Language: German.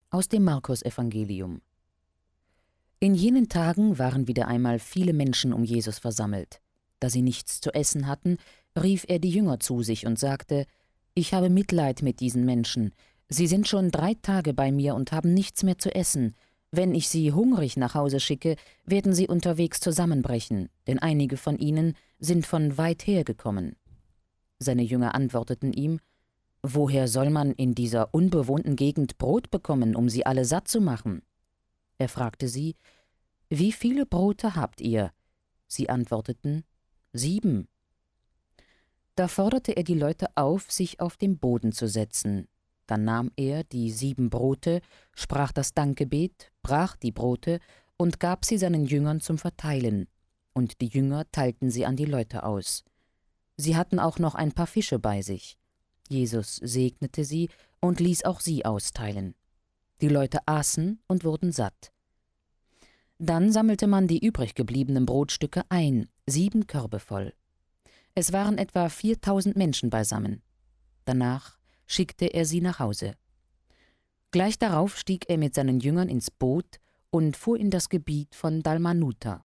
Aus dem Markus-Evangelium. In jenen Tagen waren wieder einmal viele Menschen um Jesus versammelt. Da sie nichts zu essen hatten, rief er die Jünger zu sich und sagte: »Ich habe Mitleid mit diesen Menschen. Sie sind schon 3 Tage bei mir und haben nichts mehr zu essen. Wenn ich sie hungrig nach Hause schicke, werden sie unterwegs zusammenbrechen, denn einige von ihnen sind von weit her gekommen.« Seine Jünger antworteten ihm: »Woher soll man in dieser unbewohnten Gegend Brot bekommen, um sie alle satt zu machen?« Er fragte sie: »Wie viele Brote habt ihr?« Sie antworteten: 7. Da forderte er die Leute auf, sich auf den Boden zu setzen. Dann nahm er die 7 Brote, sprach das Dankgebet, brach die Brote und gab sie seinen Jüngern zum Verteilen. Und die Jünger teilten sie an die Leute aus. Sie hatten auch noch ein paar Fische bei sich. Jesus segnete sie und ließ auch sie austeilen. Die Leute aßen und wurden satt. Dann sammelte man die übrig gebliebenen Brotstücke ein, 7 Körbe voll. Es waren etwa 4.000 Menschen beisammen. Danach schickte er sie nach Hause. Gleich darauf stieg er mit seinen Jüngern ins Boot und fuhr in das Gebiet von Dalmanuta.